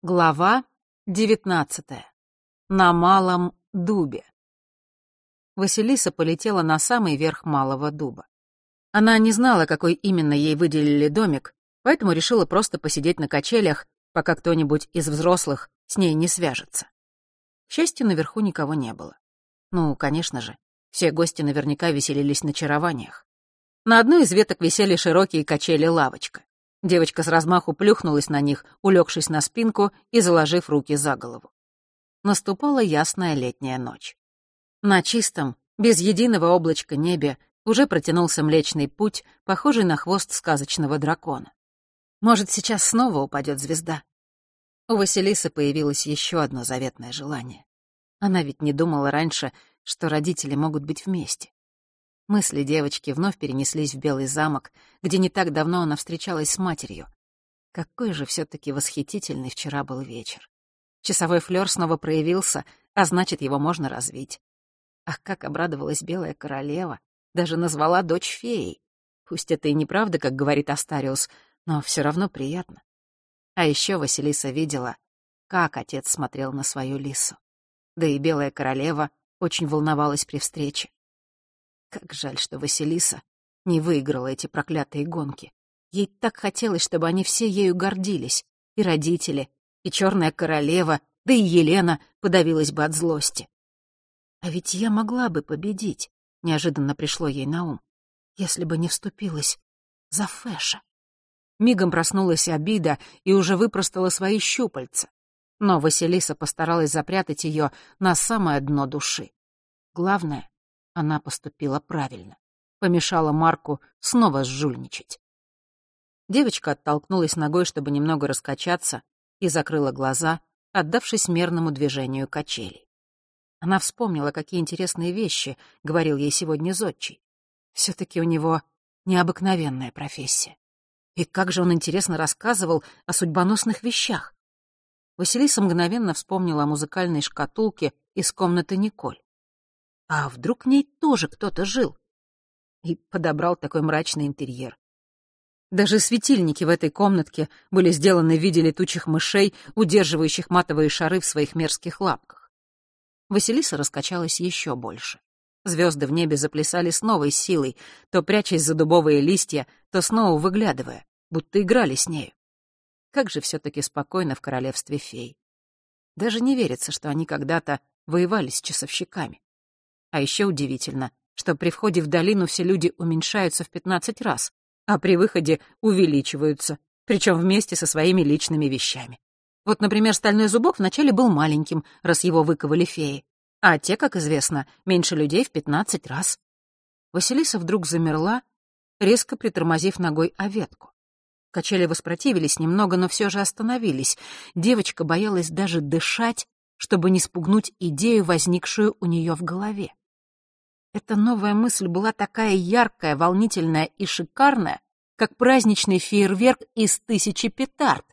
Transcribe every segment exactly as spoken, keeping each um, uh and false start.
Глава девятнадцатая. На малом дубе. Василиса полетела на самый верх малого дуба. Она не знала, какой именно ей выделили домик, поэтому решила просто посидеть на качелях, пока кто-нибудь из взрослых с ней не свяжется. К счастью, наверху никого не было. Ну, конечно же, все гости наверняка веселились на чарованиях. На одной из веток висели широкие качели-лавочка. Девочка с размаху плюхнулась на них, улегшись на спинку и заложив руки за голову. Наступала ясная летняя ночь. На чистом, без единого облачка небе уже протянулся Млечный Путь, похожий на хвост сказочного дракона. Может, сейчас снова упадет звезда? У Василисы появилось еще одно заветное желание. Она ведь не думала раньше, что родители могут быть вместе. Мысли девочки вновь перенеслись в Белый замок, где не так давно она встречалась с матерью. Какой же все-таки восхитительный вчера был вечер. Часовой флёр снова проявился, а значит, его можно развить. Ах, как обрадовалась Белая Королева, даже назвала дочь феей. Пусть это и неправда, как говорит Астариус, но все равно приятно. А еще Василиса видела, как отец смотрел на свою Лису. Да и Белая Королева очень волновалась при встрече. Как жаль, что Василиса не выиграла эти проклятые гонки. Ей так хотелось, чтобы они все ею гордились. И родители, и Черная Королева, да и Елена подавилась бы от злости. А ведь я могла бы победить, неожиданно пришло ей на ум, если бы не вступилась за Фэша. Мигом проснулась обида и уже выпростала свои щупальца. Но Василиса постаралась запрятать ее на самое дно души. Главное, она поступила правильно. Помешала Марку снова сжульничать. Девочка оттолкнулась ногой, чтобы немного раскачаться, и закрыла глаза, отдавшись мерному движению качелей. Она вспомнила, какие интересные вещи говорил ей сегодня зодчий. Все-таки у него необыкновенная профессия. И как же он интересно рассказывал о судьбоносных вещах. Василиса мгновенно вспомнила о музыкальной шкатулке из комнаты Николь. А вдруг в ней тоже кто-то жил? И подобрал такой мрачный интерьер. Даже светильники в этой комнатке были сделаны в виде летучих мышей, удерживающих матовые шары в своих мерзких лапках. Василиса раскачалась еще больше. Звезды в небе заплясали с новой силой, то прячась за дубовые листья, то снова выглядывая, будто играли с нею. Как же все-таки спокойно в королевстве фей. Даже не верится, что они когда-то воевали с часовщиками. А еще удивительно, что при входе в долину все люди уменьшаются в пятнадцать раз, а при выходе увеличиваются, причем вместе со своими личными вещами. Вот, например, стальной зубок вначале был маленьким, раз его выковали феи, а те, как известно, меньше людей в пятнадцать раз. Василиса вдруг замерла, резко притормозив ногой о ветку. Качели воспротивились немного, но все же остановились. Девочка боялась даже дышать, чтобы не спугнуть идею, возникшую у нее в голове. Эта новая мысль была такая яркая, волнительная и шикарная, как праздничный фейерверк из тысячи петард.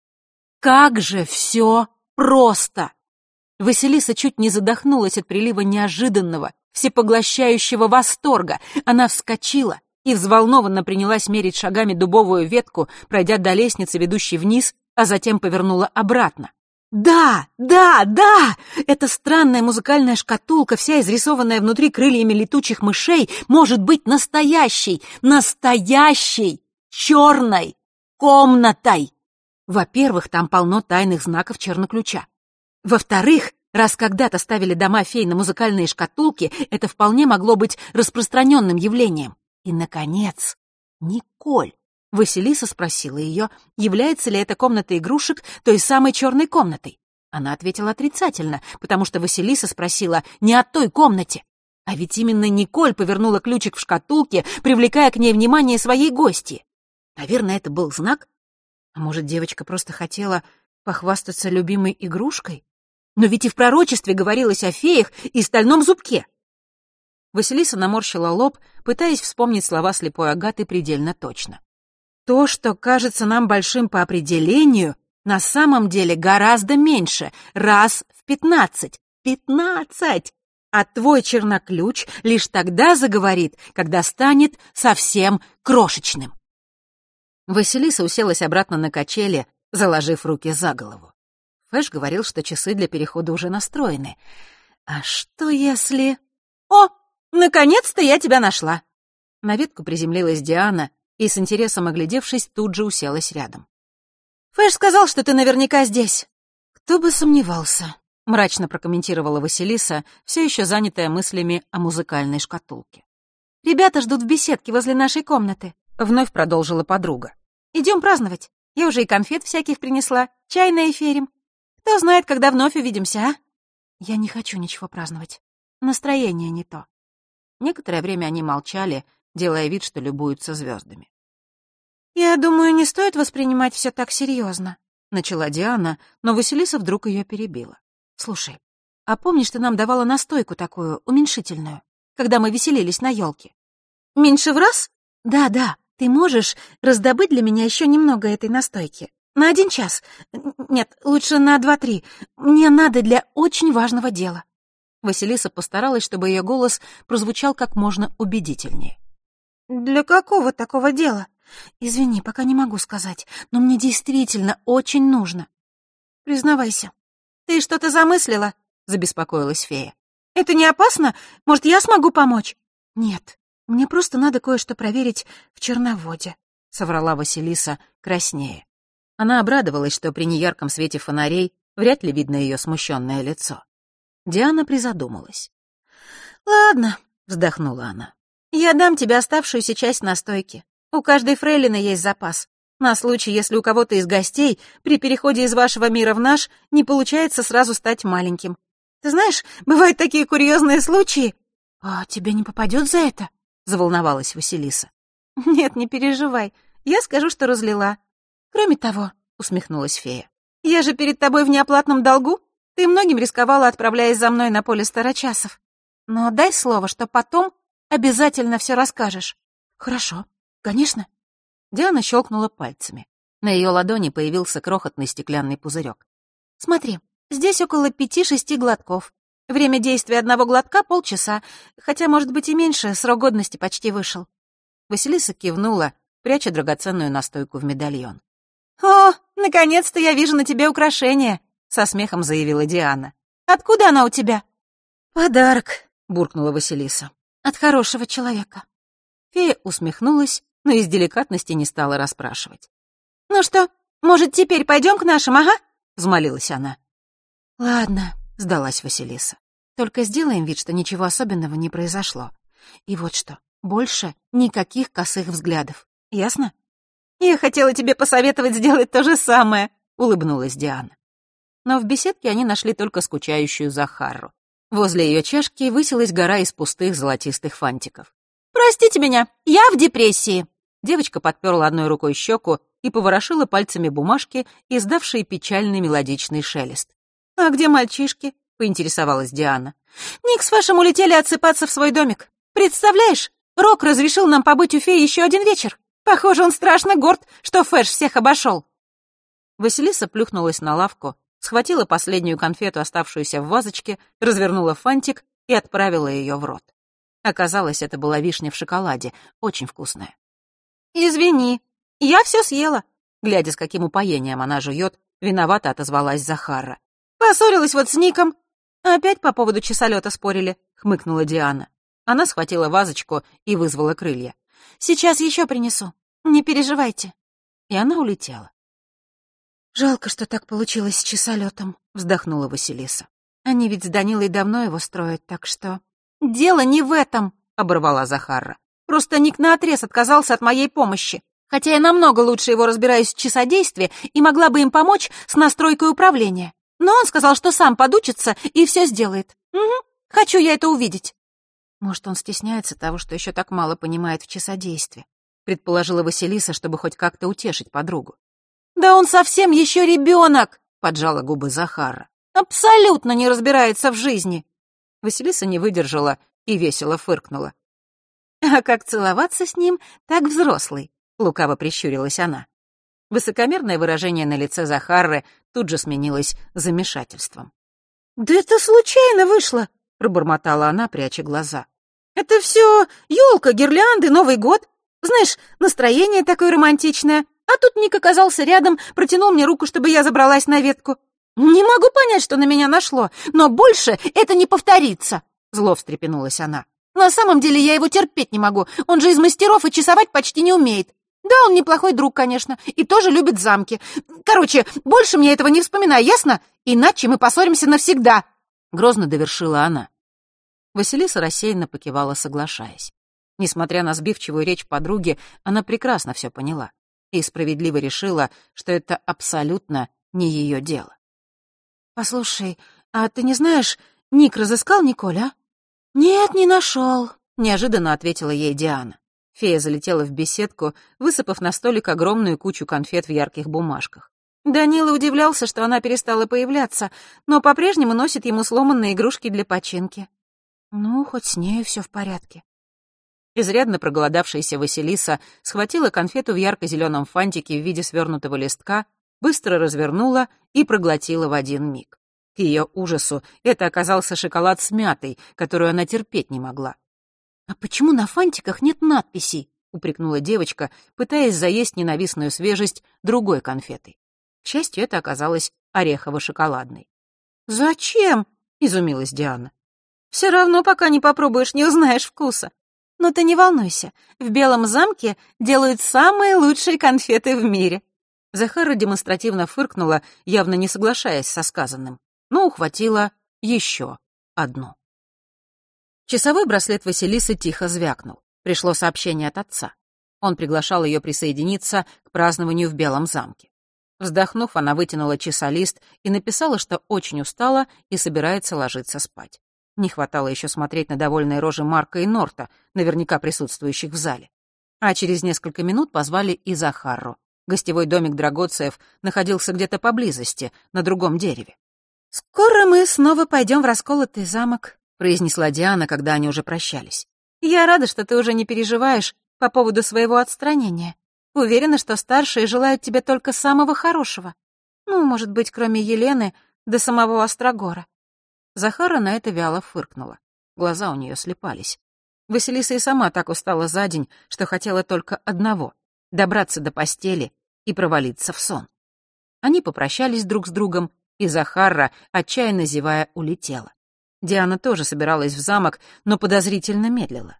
Как же все просто! Василиса чуть не задохнулась от прилива неожиданного, всепоглощающего восторга. Она вскочила и взволнованно принялась мерить шагами дубовую ветку, пройдя до лестницы, ведущей вниз, а затем повернула обратно. Да, да, да! Эта странная музыкальная шкатулка, вся изрисованная внутри крыльями летучих мышей, может быть настоящей, настоящей, черной комнатой. Во-первых, там полно тайных знаков черноключа. Во-вторых, раз когда-то ставили дома фей на музыкальные шкатулки, это вполне могло быть распространенным явлением. И, наконец, Николь. Василиса спросила ее, является ли эта комната игрушек той самой черной комнатой. Она ответила отрицательно, потому что Василиса спросила не о той комнате. А ведь именно Николь повернула ключик в шкатулке, привлекая к ней внимание своей гости. Наверное, это был знак. А может, девочка просто хотела похвастаться любимой игрушкой? Но ведь и в пророчестве говорилось о феях и стальном зубке. Василиса наморщила лоб, пытаясь вспомнить слова слепой Агаты предельно точно. То, что кажется нам большим по определению, на самом деле гораздо меньше, раз в пятнадцать. Пятнадцать! А твой черноключ лишь тогда заговорит, когда станет совсем крошечным. Василиса уселась обратно на качели, заложив руки за голову. Фэш говорил, что часы для перехода уже настроены. А что если... О, наконец-то я тебя нашла! На ветку приземлилась Диана и, с интересом оглядевшись, тут же уселась рядом. «Фэш сказал, что ты наверняка здесь». «Кто бы сомневался», — мрачно прокомментировала Василиса, все еще занятая мыслями о музыкальной шкатулке. «Ребята ждут в беседке возле нашей комнаты», — вновь продолжила подруга. «Идем праздновать. Я уже и конфет всяких принесла, чай наэферим. Кто знает, когда вновь увидимся, а?» «Я не хочу ничего праздновать. Настроение не то». Некоторое время они молчали, делая вид, что любуются звездами. «Я думаю, не стоит воспринимать все так серьезно», — начала Диана, но Василиса вдруг ее перебила. «Слушай, а помнишь, ты нам давала настойку такую, уменьшительную, когда мы веселились на елке?» «Меньше в раз?» «Да, да. Ты можешь раздобыть для меня еще немного этой настойки? На один час. Нет, лучше на два-три. Мне надо для очень важного дела». Василиса постаралась, чтобы ее голос прозвучал как можно убедительнее. «Для какого такого дела?» «Извини, пока не могу сказать, но мне действительно очень нужно». «Признавайся, ты что-то замыслила?» — забеспокоилась фея. «Это не опасно? Может, я смогу помочь?» «Нет, мне просто надо кое-что проверить в Черноводе», — соврала Василиса краснее. Она обрадовалась, что при неярком свете фонарей вряд ли видно ее смущенное лицо. Диана призадумалась. «Ладно», — вздохнула она. «Я дам тебе оставшуюся часть настойки. У каждой фрейлины есть запас. На случай, если у кого-то из гостей при переходе из вашего мира в наш не получается сразу стать маленьким. Ты знаешь, бывают такие курьезные случаи». «А тебе не попадет за это?» — заволновалась Василиса. «Нет, не переживай. Я скажу, что разлила. Кроме того», — усмехнулась фея, «я же перед тобой в неоплатном долгу. Ты многим рисковала, отправляясь за мной на поле старочасов. Но дай слово, что потом обязательно все расскажешь». «Хорошо, конечно». Диана щелкнула пальцами. На ее ладони появился крохотный стеклянный пузырек. «Смотри, здесь около пяти-шести глотков. Время действия одного глотка — полчаса, хотя, может быть, и меньше, срок годности почти вышел». Василиса кивнула, пряча драгоценную настойку в медальон. «О, наконец-то я вижу на тебе украшение», — со смехом заявила Диана. «Откуда она у тебя?» «Подарок», — буркнула Василиса. «От хорошего человека». Фея усмехнулась, но из деликатности не стала расспрашивать. «Ну что, может, теперь пойдем к нашим, ага?» — взмолилась она. «Ладно», — сдалась Василиса. «Только сделаем вид, что ничего особенного не произошло. И вот что, больше никаких косых взглядов. Ясно?» «Я хотела тебе посоветовать сделать то же самое», — улыбнулась Диана. Но в беседке они нашли только скучающую Захару. Возле ее чашки высилась гора из пустых золотистых фантиков. «Простите меня, я в депрессии». Девочка подперла одной рукой щеку и поворошила пальцами бумажки, издавшие печальный мелодичный шелест. «А где мальчишки?» — поинтересовалась Диана. «Ник с Фэшем улетели отсыпаться в свой домик. Представляешь, Рок разрешил нам побыть у феи еще один вечер. Похоже, он страшно горд, что Фэш всех обошел». Василиса плюхнулась на лавку, схватила последнюю конфету, оставшуюся в вазочке, развернула фантик и отправила ее в рот. Оказалось, это была вишня в шоколаде, очень вкусная. «Извини, я все съела», — глядя, с каким упоением она жует, виновато отозвалась Захара. «Поссорилась вот с Ником». «Опять по поводу чесолета спорили», — хмыкнула Диана. Она схватила вазочку и вызвала крылья. «Сейчас еще принесу, не переживайте». И она улетела. «Жалко, что так получилось с чесолетом», — вздохнула Василиса. «Они ведь с Данилой давно его строят, так что...» «Дело не в этом», — оборвала Захара. «Просто Ник наотрез отказался от моей помощи, хотя я намного лучше его разбираюсь в часодействе и могла бы им помочь с настройкой управления. Но он сказал, что сам подучится и все сделает. Угу, хочу я это увидеть». «Может, он стесняется того, что еще так мало понимает в часодействе», — предположила Василиса, чтобы хоть как-то утешить подругу. «Да он совсем еще ребенок», — поджала губы Захара. «Абсолютно не разбирается в жизни». Василиса не выдержала и весело фыркнула. «А как целоваться с ним, так взрослый», — лукаво прищурилась она. Высокомерное выражение на лице Захары тут же сменилось замешательством. «Да это случайно вышло», — пробормотала она, пряча глаза. «Это все елка, гирлянды, Новый год. Знаешь, настроение такое романтичное. А тут Ник оказался рядом, протянул мне руку, чтобы я забралась на ветку. «Не могу понять, что на меня нашло, но больше это не повторится!» Зло встрепенулась она. «На самом деле я его терпеть не могу. Он же из мастеров и часовать почти не умеет. Да, он неплохой друг, конечно, и тоже любит замки. Короче, больше мне этого не вспоминай, ясно? Иначе мы поссоримся навсегда!» Грозно довершила она. Василиса рассеянно покивала, соглашаясь. Несмотря на сбивчивую речь подруги, она прекрасно все поняла и справедливо решила, что это абсолютно не ее дело. «Послушай, а ты не знаешь, Ник разыскал Николь, а?» «Нет, не нашел», — неожиданно ответила ей Диана. Фея залетела в беседку, высыпав на столик огромную кучу конфет в ярких бумажках. Данила удивлялся, что она перестала появляться, но по-прежнему носит ему сломанные игрушки для починки. «Ну, хоть с нею все в порядке». Изрядно проголодавшаяся Василиса схватила конфету в ярко-зеленом фантике в виде свернутого листка, быстро развернула и проглотила в один миг. К ее ужасу это оказался шоколад с мятой, которую она терпеть не могла. «А почему на фантиках нет надписей?» — упрекнула девочка, пытаясь заесть ненавистную свежесть другой конфетой. К счастью, это оказалось орехово-шоколадной. «Зачем?» — изумилась Диана. «Все равно, пока не попробуешь, не узнаешь вкуса. Но ты не волнуйся, в Белом замке делают самые лучшие конфеты в мире». Захара демонстративно фыркнула, явно не соглашаясь со сказанным, но ухватила еще одну. Часовой браслет Василисы тихо звякнул. Пришло сообщение от отца. Он приглашал ее присоединиться к празднованию в Белом замке. Вздохнув, она вытянула часолист и написала, что очень устала и собирается ложиться спать. Не хватало еще смотреть на довольные рожи Марка и Норта, наверняка присутствующих в зале. А через несколько минут позвали и Захару. Гостевой домик Драгоцеев находился где-то поблизости, на другом дереве. «Скоро мы снова пойдем в расколотый замок», — произнесла Диана, когда они уже прощались. «Я рада, что ты уже не переживаешь по поводу своего отстранения. Уверена, что старшие желают тебе только самого хорошего. Ну, может быть, кроме Елены до самого Острогора». Захара на это вяло фыркнула. Глаза у нее слепались. Василиса и сама так устала за день, что хотела только одного — добраться до постели и провалиться в сон. Они попрощались друг с другом, и Захара, отчаянно зевая, улетела. Диана тоже собиралась в замок, но подозрительно медлила.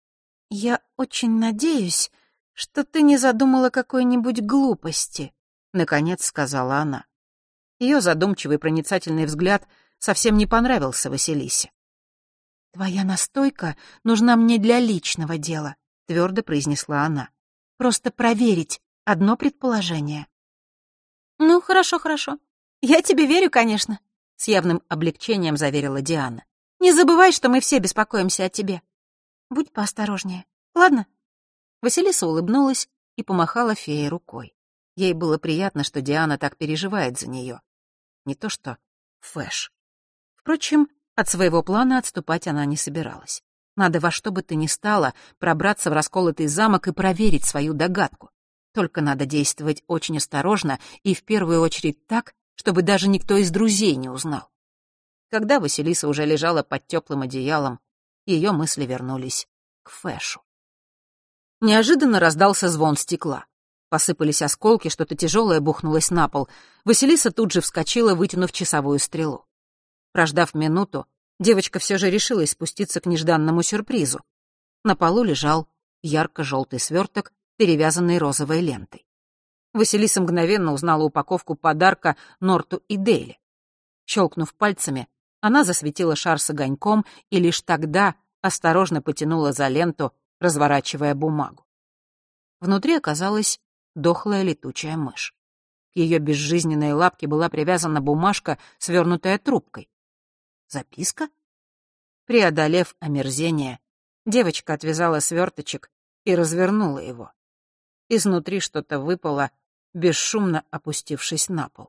«Я очень надеюсь, что ты не задумала какой-нибудь глупости», — наконец сказала она. Ее задумчивый проницательный взгляд совсем не понравился Василисе. «Твоя настойка нужна мне для личного дела», — твердо произнесла она. «Просто проверить одно предположение». «Ну, хорошо, хорошо. Я тебе верю, конечно», — с явным облегчением заверила Диана. «Не забывай, что мы все беспокоимся о тебе. Будь поосторожнее, ладно?» Василиса улыбнулась и помахала фее рукой. Ей было приятно, что Диана так переживает за нее. Не то что Фэш. Впрочем, от своего плана отступать она не собиралась. Надо во что бы то ни стало пробраться в расколотый замок и проверить свою догадку. Только надо действовать очень осторожно и в первую очередь так, чтобы даже никто из друзей не узнал. Когда Василиса уже лежала под теплым одеялом, ее мысли вернулись к Фэшу. Неожиданно раздался звон стекла. Посыпались осколки, что-то тяжелое бухнулось на пол. Василиса тут же вскочила, вытянув часовую стрелу. Прождав минуту, девочка все же решилась спуститься к нежданному сюрпризу. На полу лежал ярко-желтый сверток, перевязанный розовой лентой. Василиса мгновенно узнала упаковку подарка Норту и Дейли. Щелкнув пальцами, она засветила шар с огоньком и лишь тогда осторожно потянула за ленту, разворачивая бумагу. Внутри оказалась дохлая летучая мышь. К ее безжизненной лапке была привязана бумажка, свернутая трубкой. Записка? Преодолев омерзение, девочка отвязала сверточек и развернула его. Изнутри что-то выпало, бесшумно опустившись на пол.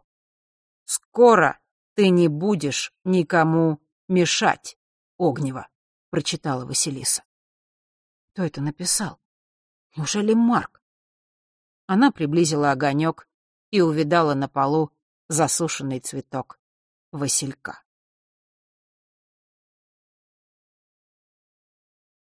«Скоро ты не будешь никому мешать, Огнева», — прочитала Василиса. Кто это написал? Неужели Марк? Она приблизила огонек и увидала на полу засушенный цветок василька.